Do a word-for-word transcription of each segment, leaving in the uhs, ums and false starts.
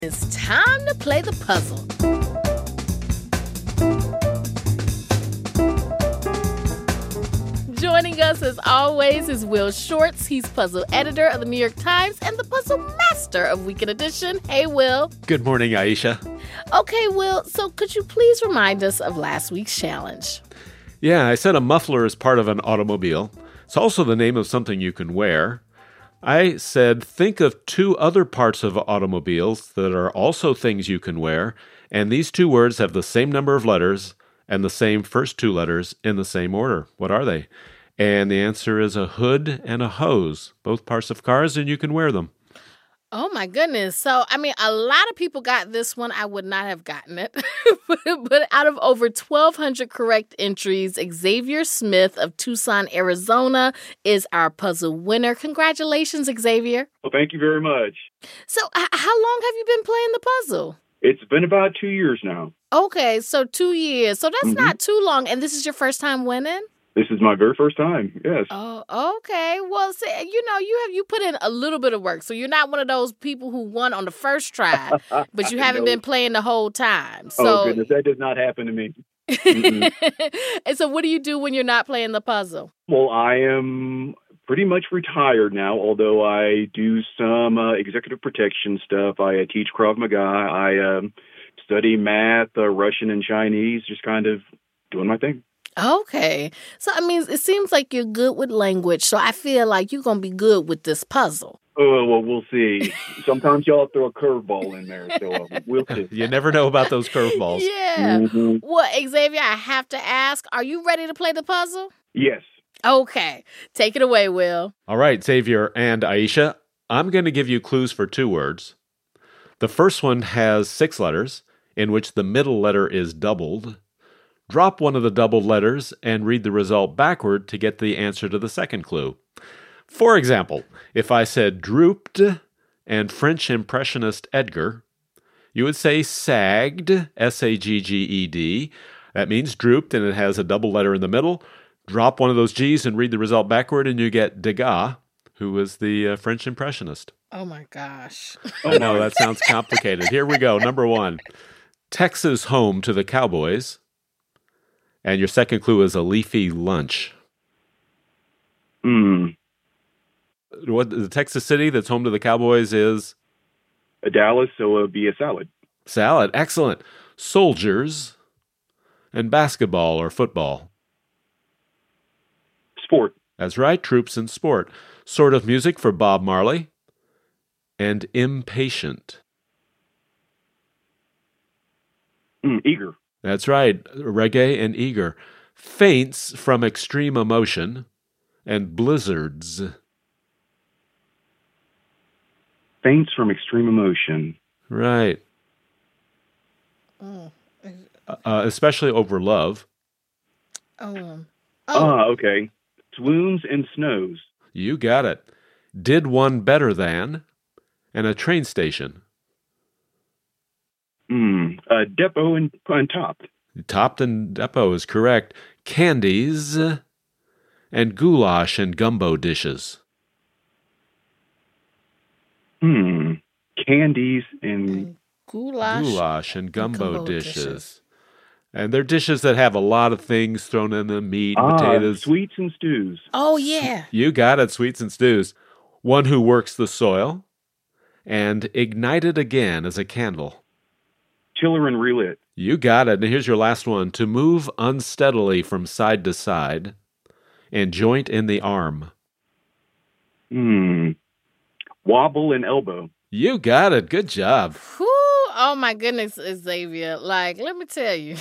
It's time to play the puzzle. Joining us as always is Will Shortz. He's puzzle editor of the New York Times and the puzzle master of Weekend Edition. Hey, Will. Good morning, Aisha. Okay, Will, so could you please remind us of last week's challenge? Yeah, I said a muffler is part of an automobile. It's also the name of something you can wear. I said think of two other parts of automobiles that are also things you can wear, and these two words have the same number of letters and the same first two letters in the same order. What are they? And the answer is a hood and a hose, both parts of cars, and you can wear them. Oh, my goodness. So, I mean, a lot of people got this one. I would not have gotten it. But out of over twelve hundred correct entries, Xavier Smith of Tucson, Arizona is our puzzle winner. Congratulations, Xavier. Well, thank you very much. So, h- how long have you been playing the puzzle? It's been about two years now. Okay, so two years. So that's Mm-hmm. not too long. And this is your first time winning? This is my very first time, yes. Oh, okay. Well, see, you know, you have you put in a little bit of work. So you're not one of those people who won on the first try, but you haven't been playing the whole time. So, oh, goodness, that does not happen to me. And so what do you do when you're not playing the puzzle? Well, I am pretty much retired now, although I do some uh, executive protection stuff. I uh, teach Krav Maga. I um, study math, uh, Russian and Chinese, just kind of doing my thing. Okay. So, I mean, it seems like you're good with language. So I feel like you're going to be good with this puzzle. Oh, well, we'll see. Sometimes y'all throw a curveball in there, so uh, we'll see. You never know about those curveballs. Yeah. Mm-hmm. Well, Xavier, I have to ask, are you ready to play the puzzle? Yes. Okay. Take it away, Will. All right, Xavier and Aisha, I'm going to give you clues for two words. The first one has six letters, in which the middle letter is doubled. Drop one of the doubled letters and read the result backward to get the answer to the second clue. For example, if I said drooped and French Impressionist Edgar, you would say sagged, S A G G E D. That means drooped, and it has a double letter in the middle. Drop one of those G's and read the result backward, and you get Degas, who was the uh, French Impressionist. Oh, my gosh. I know, that sounds complicated. Here we go. Number one, Texas home to the Cowboys. And your second clue is a leafy lunch. Hmm. What the Texas city that's home to the Cowboys is? A Dallas, so it'll be a salad. Salad. Excellent. Soldiers and basketball or football. Sport. That's right. Troops and sport. Sort of music for Bob Marley. And impatient. Mm, eager. That's right. Reggae and eager. Faints from extreme emotion and blizzards. Faints from extreme emotion. Right. Oh. Uh, especially over love. Oh. Oh. Ah, okay. Swoons and snows. You got it. Did one better than and a train station. Hmm. A depot and, and topped. Topped and depot is correct. Candies and goulash and gumbo dishes. Hmm. Candies and Goulash. Goulash and gumbo, gumbo dishes. dishes. And they're dishes that have a lot of things thrown in them, meat, ah, potatoes. sweets and stews. Oh, yeah. You got it, sweets and stews. One who works the soil and ignited again as a candle. Chiller and relit. You got it. And here's your last one. To move unsteadily from side to side and joint in the arm. Hmm. Wobble and elbow. You got it. Good job. Whew. Oh, my goodness, Xavier. Like, let me tell you.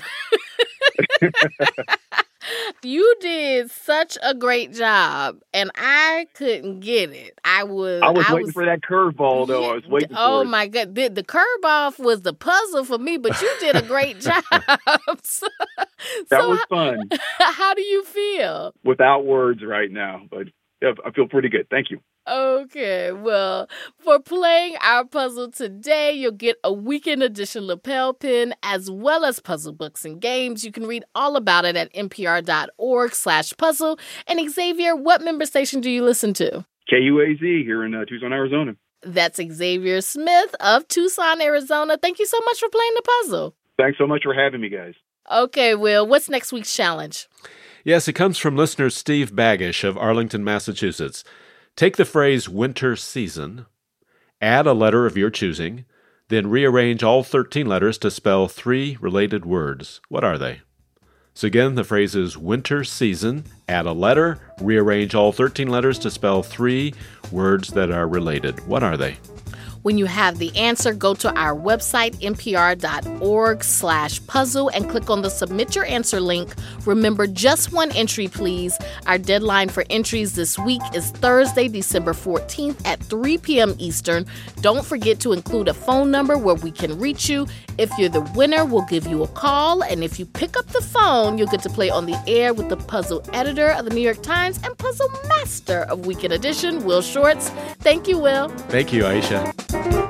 You did such a great job, and I couldn't get it. I was. I was I waiting was, for that curveball, though. Yeah, I was waiting oh for it. my God! The, the curve off was the puzzle for me, but you did a great job. so, That so was how, fun. how do you feel? Without words right now, but yeah, I feel pretty good. Thank you. Okay, well, for playing our puzzle today, you'll get a weekend edition lapel pin as well as puzzle books and games. You can read all about it at npr.org slash puzzle. And Xavier, what member station do you listen to? K U A Z here in uh, Tucson, Arizona. That's Xavier Smith of Tucson, Arizona. Thank you so much for playing the puzzle. Thanks so much for having me, guys. Okay, Will, what's next week's challenge? Yes, it comes from listener Steve Baggish of Arlington, Massachusetts. Take the phrase winter season, add a letter of your choosing, then rearrange all thirteen letters to spell three related words. What are they? So again, the phrase is winter season, add a letter, rearrange all thirteen letters to spell three words that are related. What are they? When you have the answer, go to our website, npr.org slash puzzle, and click on the Submit Your Answer link. Remember, just one entry, please. Our deadline for entries this week is Thursday, December fourteenth at three p.m. Eastern. Don't forget to include a phone number where we can reach you. If you're the winner, we'll give you a call. And if you pick up the phone, you'll get to play on the air with the puzzle editor of the New York Times and puzzle master of Weekend Edition, Will Shortz. Thank you, Will. Thank you, Aisha.